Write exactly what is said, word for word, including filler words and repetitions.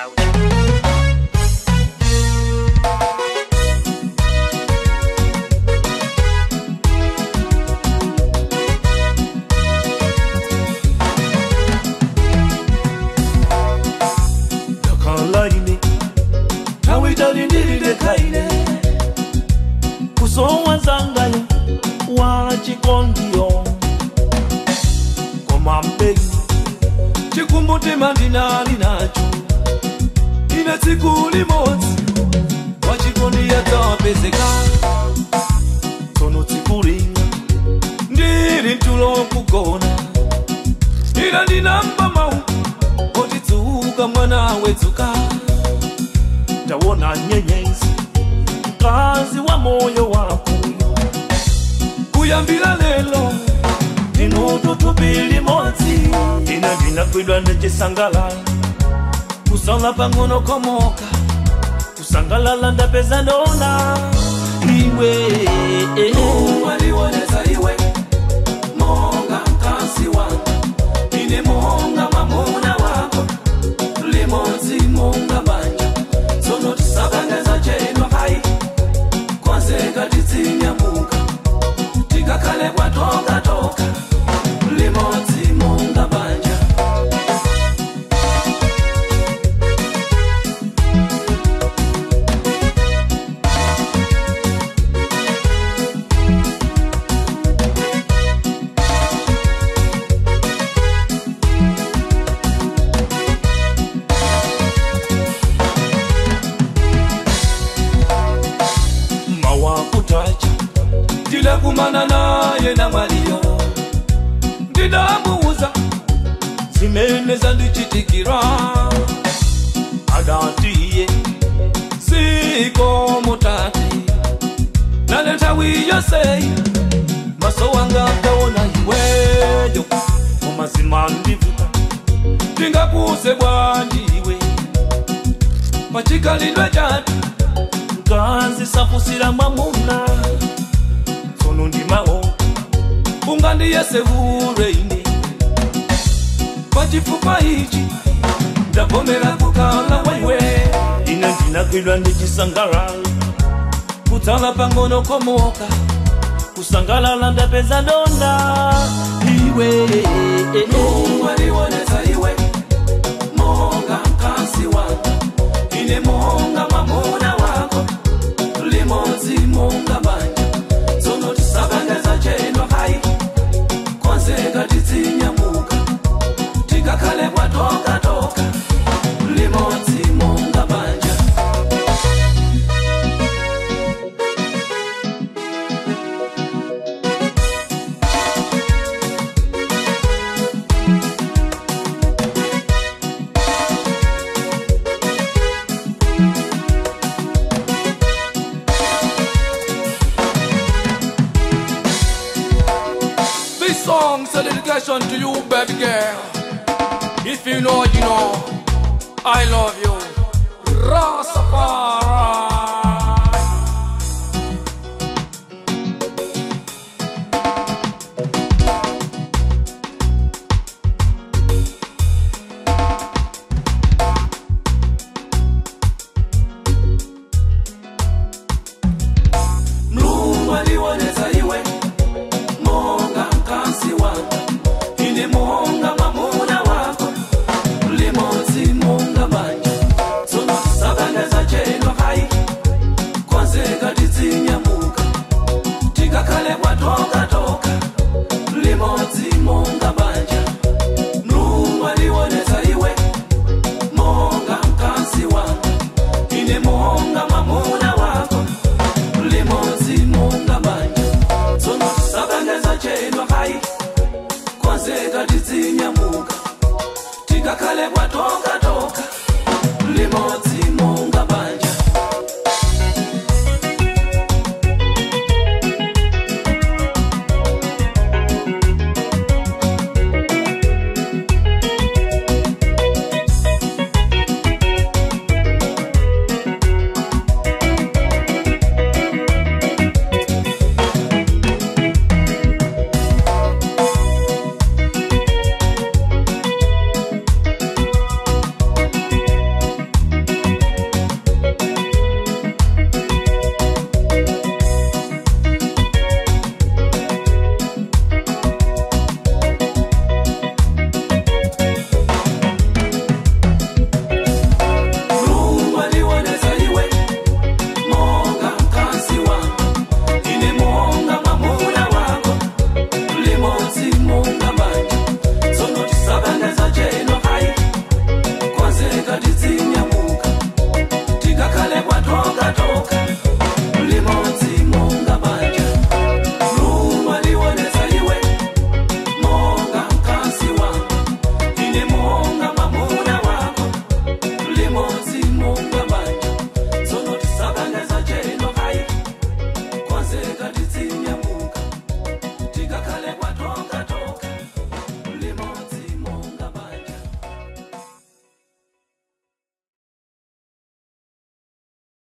loud. Yakalaine, tawitali ndilide kaine, kusowa zangaye, wachikondio. Koma mbei, chikumbuti mandinali nacho, ina siku limoti, wachikondia tapezeka. Tono tikuringa, ndiri ntulo kugona, ina ninamba mau, otitsuka mwana wetsuka. Tawona nyenyezi, mkazi wa moyo wako, kuyambila lelo, inoto tupili moti. Ina vina kwidwa nechisangala, kusala pangono komoka, kusangalala ndapeza ndona. Iwe waliwoneza iwe, monga mkasi wako, ine monga mamuna wako, limoti monga banja. Sono tisabangeza chenwa hai, kwanze katitinya muka, tikakale kwa toka toka, limoti monga banja. Dila kumana naye na malio, ndidamuuza zimeneza ndichitikira. Adatiye siko mutati, naleta wiyo sei, maso wanga kaona iweyo, umazima ndivuta, ndingakuse bwandiwe, machikalidwe jati, mkazi safusira mamuna. Sono ndimao, ungandi ya sehureini, pachifupa hichi, ndapomera kukala waiwe. Ina ndina kwidwa ndichisangala, kutala pangono komoka, kusangalala ndapeza ndona. Iwe waliwoneza iwe, monga mkasi wako, ine monga mamuna wako, limoti monga banja. Sono tisabangeza chenwa hai, kwanze katitinya muka, tikakale kwa toka toka, limoti monga banja. This song's a dedication to you, baby girl. If you know, you know, I love you. Rastafari. Mlungu aliwoneza iwe, monga mkasi wako, ine monga mamuna wako, limoti monga banja. Sono tisabangeza chenwa hai, kwanze katitinya muka, tikakale kwa toka toka, limoti monga banja. Mlungu aliwoneza iwe, monga mkasi wako, ine monga mamuna wako, limoti monga banja. Sono tisabangeza chenwa hai, kwanze katitinya muka, tikakale kwa toka toka, limoti